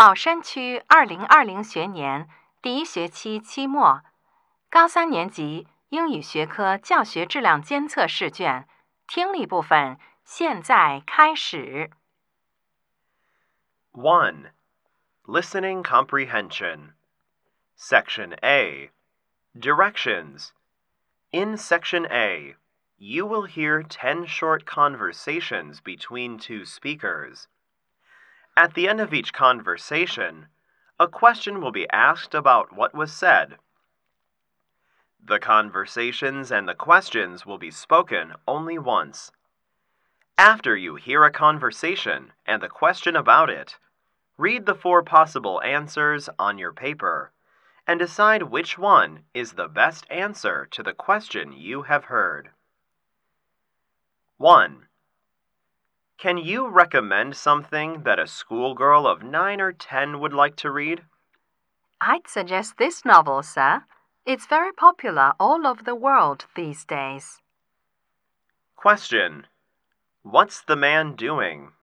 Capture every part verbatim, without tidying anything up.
宝山区二零二零学年第一学期期末，高三年级英语学科教学质量监测试卷听力部分现在开始。 one. Listening Comprehension. Section A. Directions. In Section A, you will hear ten short conversations between two speakers. At the end of each conversation, a question will be asked about what was said. The conversations and the questions will be spoken only once. After you hear a conversation and the question about it, read the four possible answers on your paper and decide which one is the best answer to the question you have heard. one. Can you recommend something that a schoolgirl of nine or ten would like to read? I'd suggest this novel, sir. It's very popular all over the world these days. Question. What's the man doing?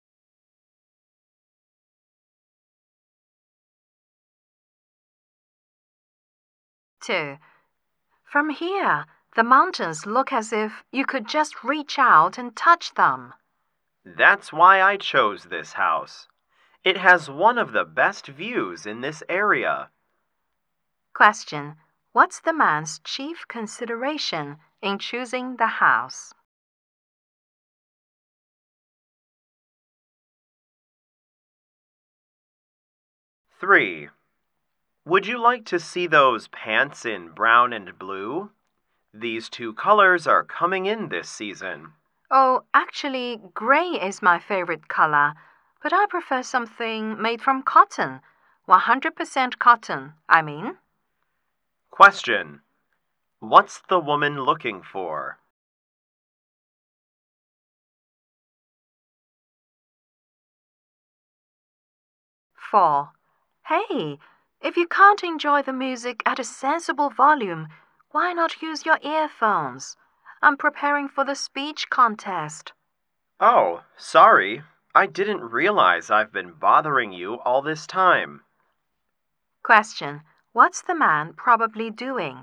two. From here, the mountains look as if you could just reach out and touch them. That's why I chose this house. It has one of the best views in this area. Question. What's the man's chief consideration in choosing the house? three. Would you like to see those pants in brown and blue? These two colors are coming in this season. Oh, actually, gray is my favorite color, but I prefer something made from cotton. one hundred percent cotton, I mean. Question. What's the woman looking for? four. Hey, if you can't enjoy the music at a sensible volume, why not use your earphones? I'm preparing for the speech contest. Oh, sorry. I didn't realize I've been bothering you all this time. Question. What's the man probably doing?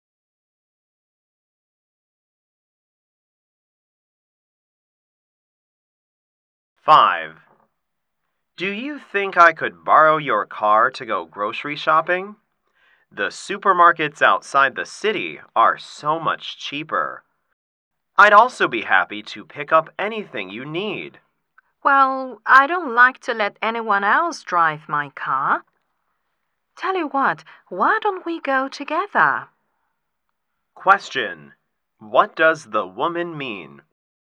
five. Do you think I could borrow your car to go grocery shopping? The supermarkets outside the city are so much cheaper. I'd also be happy to pick up anything you need. Well, I don't like to let anyone else drive my car. Tell you what, why don't we go together? Question. What does the woman mean?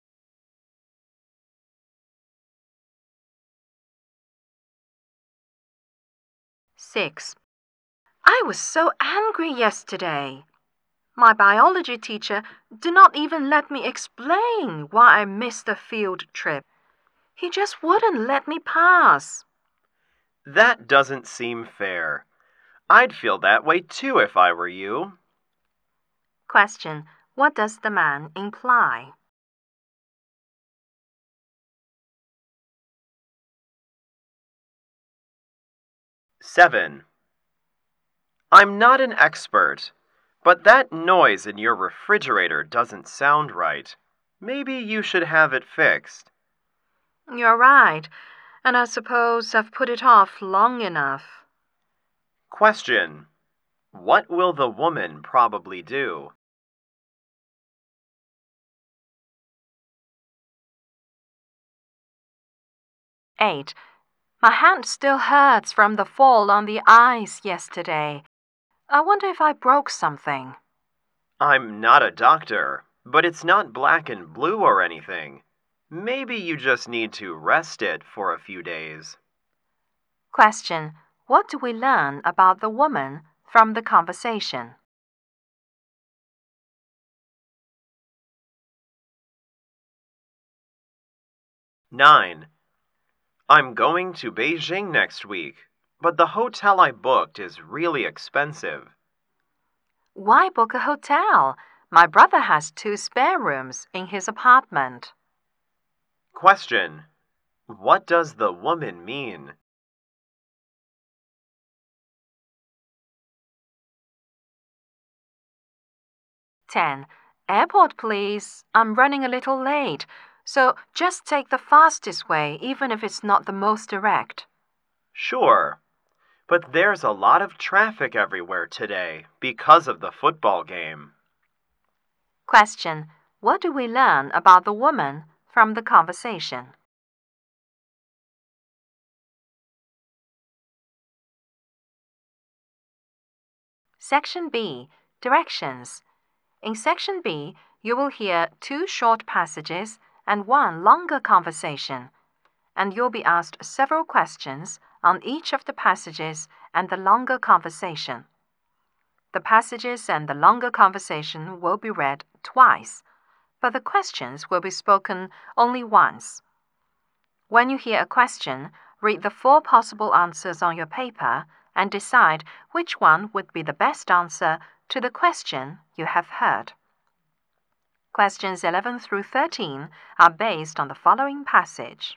six. I was so angry yesterday. My biology teacher did not even let me explain why I missed the field trip. He just wouldn't let me pass. That doesn't seem fair. I'd feel that way too if I were you. Question. What does the man imply? seven. I'm not an expert, but that noise in your refrigerator doesn't sound right. Maybe you should have it fixed. You're right, and I suppose I've put it off long enough. Question. What will the woman probably do? eight. My hand still hurts from the fall on the ice yesterday. I wonder if I broke something. I'm not a doctor, but it's not black and blue or anything. Maybe you just need to rest it for a few days. Question. What do we learn about the woman from the conversation? nine. I'm going to Beijing next week, but the hotel I booked is really expensive. Why book a hotel? My brother has two spare rooms in his apartment. Question. What does the woman mean? ten. Airport, please. I'm running a little late, so just take the fastest way, even if it's not the most direct. Sure, but there's a lot of traffic everywhere today because of the football game. Question. What do we learn about the woman from the conversation? Section B. Directions. In Section B, you will hear two short passages and one longer conversation, and you'll be asked several questions on each of the passages and the longer conversation. The passages and the longer conversation will be read twice, but the questions will be spoken only once. When you hear a question, read the four possible answers on your paper and decide which one would be the best answer to the question you have heard. Questions eleven through thirteen are based on the following passage.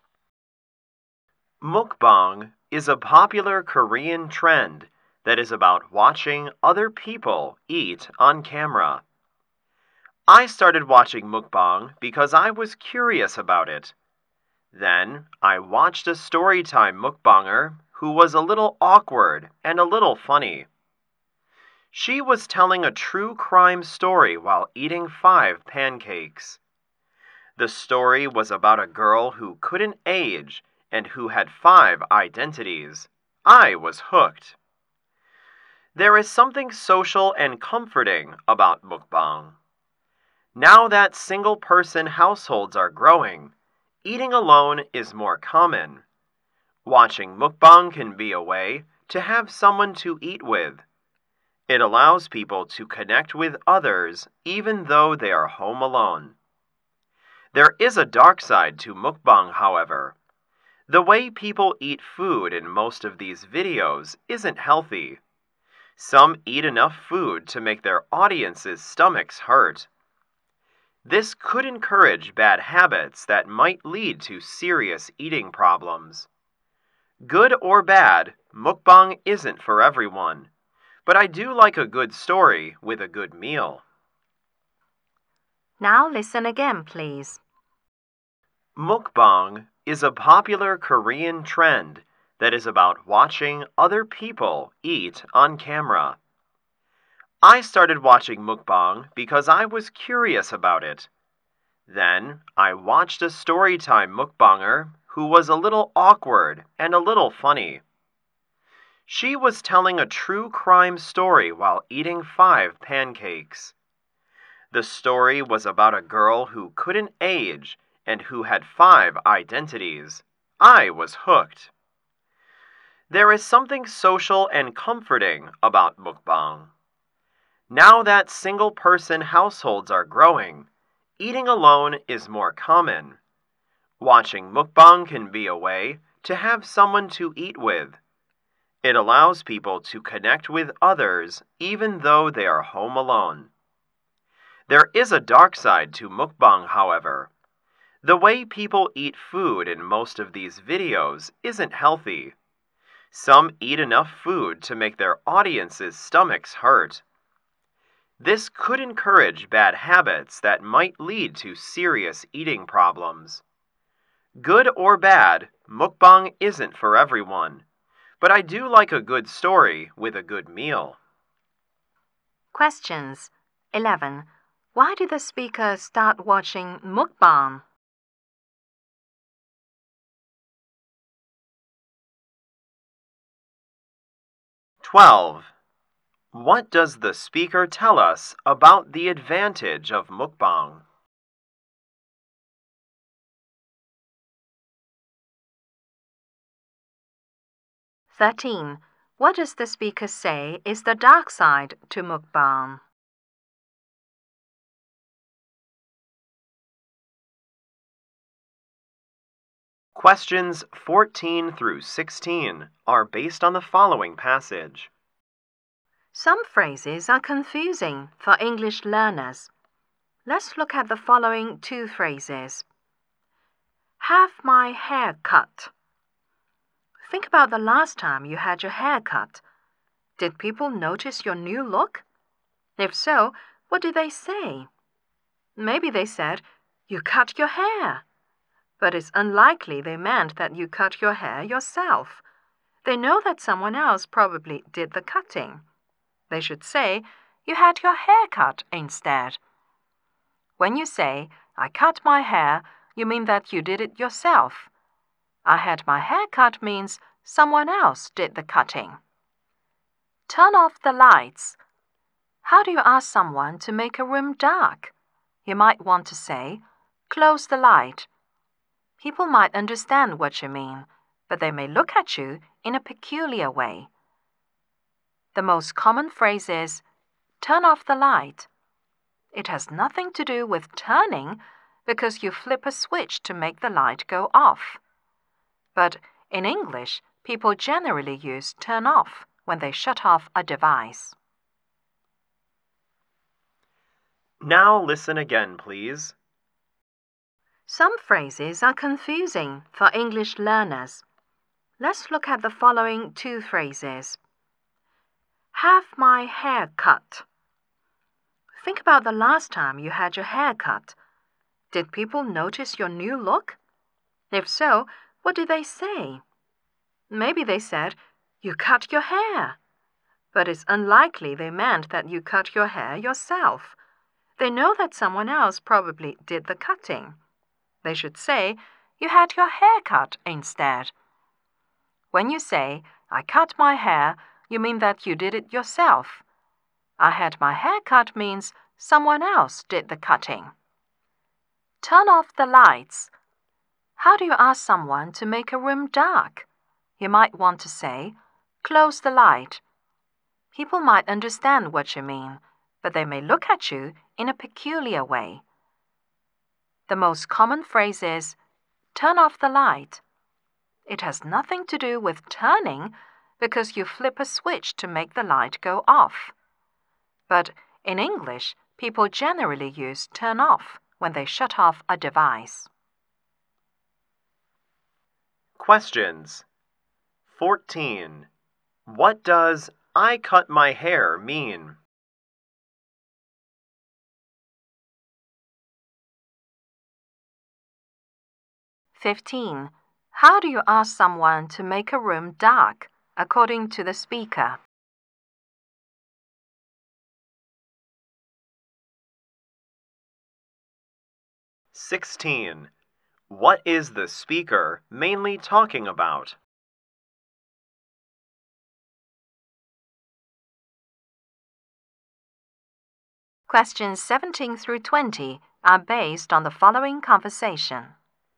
Mukbang is a popular Korean trend that is about watching other people eat on camera. I started watching mukbang because I was curious about it. Then I watched a storytime mukbanger who was a little awkward and a little funny. She was telling a true crime story while eating five pancakes. The story was about a girl who couldn't age and who had five identities. I was hooked. There is something social and comforting about mukbang. Now that single-person households are growing, eating alone is more common. Watching mukbang can be a way to have someone to eat with. It allows people to connect with others even though they are home alone. There is a dark side to mukbang, however. The way people eat food in most of these videos isn't healthy. Some eat enough food to make their audience's stomachs hurt. This could encourage bad habits that might lead to serious eating problems. Good or bad, mukbang isn't for everyone, but I do like a good story with a good meal. Now listen again, please. Mukbang is a popular Korean trend that is about watching other people eat on camera. I started watching mukbang because I was curious about it. Then I watched a storytime mukbanger who was a little awkward and a little funny. She was telling a true crime story while eating five pancakes. The story was about a girl who couldn't age and who had five identities. I was hooked. There is something social and comforting about mukbang. Now that single-person households are growing, eating alone is more common. Watching mukbang can be a way to have someone to eat with. It allows people to connect with others even though they are home alone. There is a dark side to mukbang, however. The way people eat food in most of these videos isn't healthy. Some eat enough food to make their audience's stomachs hurt. This could encourage bad habits that might lead to serious eating problems. Good or bad, mukbang isn't for everyone, but I do like a good story with a good meal. Questions. eleven. Why did the speaker start watching mukbang? twelve. What does the speaker tell us about the advantage of mukbang? thirteen. What does the speaker say is the dark side to mukbang? Questions fourteen through sixteen are based on the following passage. Some phrases are confusing for English learners. Let's look at the following two phrases. Have my hair cut. Think about the last time you had your hair cut. Did people notice your new look? If so, What did they say? Maybe they said, "You cut your hair." But it's unlikely they meant that you cut your hair yourself. They know that someone else probably did the cutting. They should say, "You had your hair cut" instead. When you say, "I cut my hair," you mean that you did it yourself. "I had my hair cut" means someone else did the cutting. Turn off the lights. How do you ask someone to make a room dark? You might want to say, "Close the light." People might understand what you mean, but they may look at you in a peculiar way. The most common phrase is, "Turn off the light." It has nothing to do with turning because you flip a switch to make the light go off. But in English, people generally use turn off when they shut off a device. Now listen again, please. Some phrases are confusing for English learners. Let's look at the following two phrases. Have my hair cut. Think about the last time you had your hair cut. Did people notice your new look? If so, what did they say? Maybe they said, "You cut your hair." But it's unlikely they meant that you cut your hair yourself. They know that someone else probably did the cutting. They should say, "You had your hair cut" instead. When you say, "I cut my hair," you mean that you did it yourself. "I had my hair cut" means someone else did the cutting. Turn off the lights. How do you ask someone to make a room dark? You might want to say, "Close the light." People might understand what you mean, but they may look at you in a peculiar way. The most common phrase is, "Turn off the light." It has nothing to do with turning because you flip a switch to make the light go off. But in English, people generally use turn off when they shut off a device. Questions. fourteen. What does "I cut my hair" mean? fifteen. How do you ask someone to make a room dark, according to the speaker? sixteen. What is the speaker mainly talking about? Questions seventeen through twenty are based on the following conversation.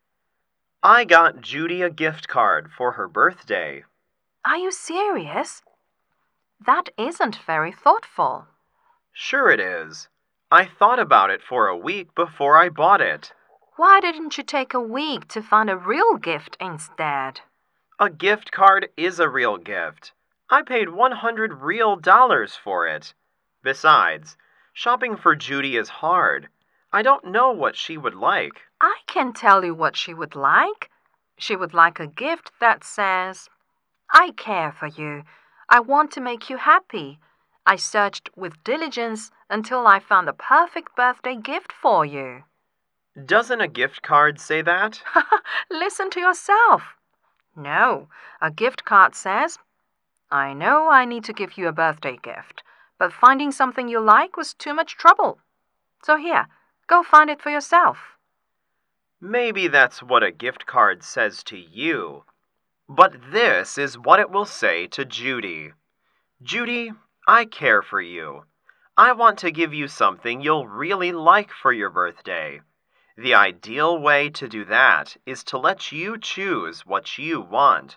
I got Judy a gift card for her birthday. Are you serious? That isn't very thoughtful. Sure it is. I thought about it for a week before I bought it. Why didn't you take a week to find a real gift instead? A gift card is a real gift. I paid one hundred real dollars for it. Besides, shopping for Judy is hard. I don't know what she would like. I can tell you what she would like. She would like a gift that says, "I care for you. I want to make you happy. I searched with diligence until I found the perfect birthday gift for you." Doesn't a gift card say that? Listen to yourself. No, a gift card says, "I know I need to give you a birthday gift, but finding something you like was too much trouble. So here, go find it for yourself." Maybe that's what a gift card says to you. But this is what it will say to Judy. Judy, I care for you. I want to give you something you'll really like for your birthday. The ideal way to do that is to let you choose what you want.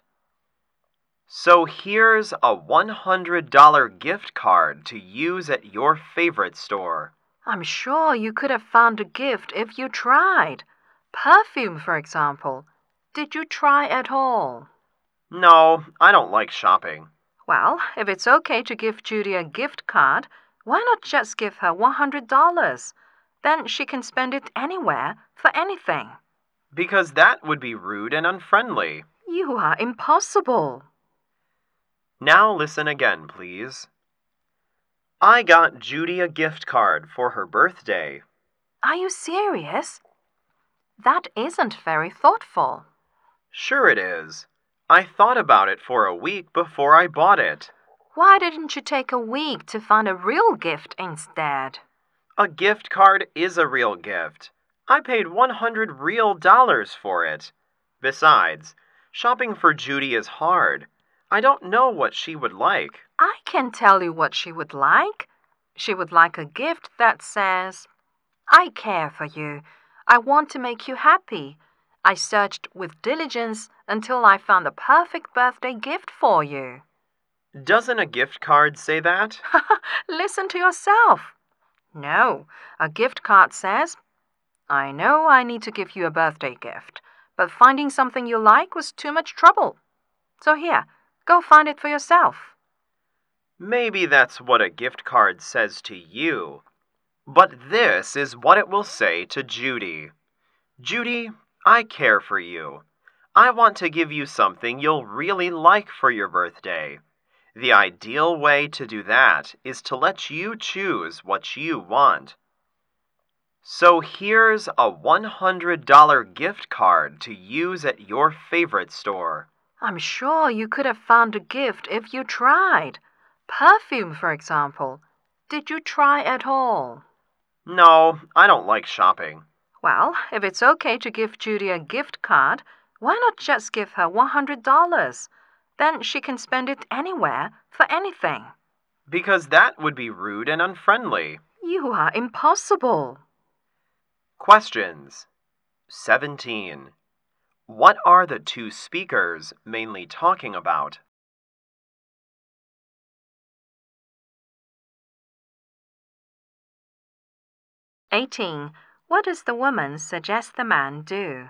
So here's a one hundred dollar gift card to use at your favorite store. I'm sure you could have found a gift if you tried. Perfume, for example. Did you try at all? No, I don't like shopping. Well, if it's okay to give Judy a gift card, why not just give her one hundred dollars? Then she can spend it anywhere for anything. Because that would be rude and unfriendly. You are impossible. Now listen again, please. I got Judy a gift card for her birthday. Are you serious? That isn't very thoughtful. Sure it is. I thought about it for a week before I bought it. Why didn't you take a week to find a real gift instead? A gift card is a real gift. I paid one hundred real dollars for it. Besides, shopping for Judy is hard. I don't know what she would like. I can tell you what she would like. She would like a gift that says, I care for you. I want to make you happy. I searched with diligence until I found the perfect birthday gift for you. Doesn't a gift card say that? Listen to yourself. No, a gift card says, I know I need to give you a birthday gift, but finding something you like was too much trouble. So here, go find it for yourself. Maybe that's what a gift card says to you. But this is what it will say to Judy. Judy, I care for you. I want to give you something you'll really like for your birthday. The ideal way to do that is to let you choose what you want. So here's a one hundred dollar gift card to use at your favorite store. I'm sure you could have found a gift if you tried. Perfume, for example. Did you try at all? No, I don't like shopping. Well, if it's okay to give Judy a gift card, why not just give her one hundred dollars? Then she can spend it anywhere for anything. Because that would be rude and unfriendly. You are impossible. Questions. seventeen. What are the two speakers mainly talking about? eighteen. What does the woman suggest the man do?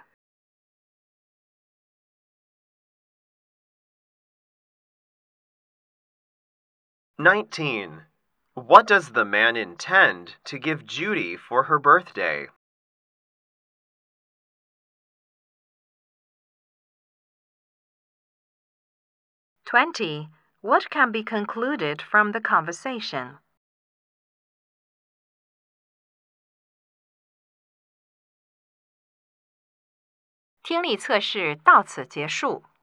nineteen. What does the man intend to give Judy for her birthday? twenty. What can be concluded from the conversation? 听力测试到此结束。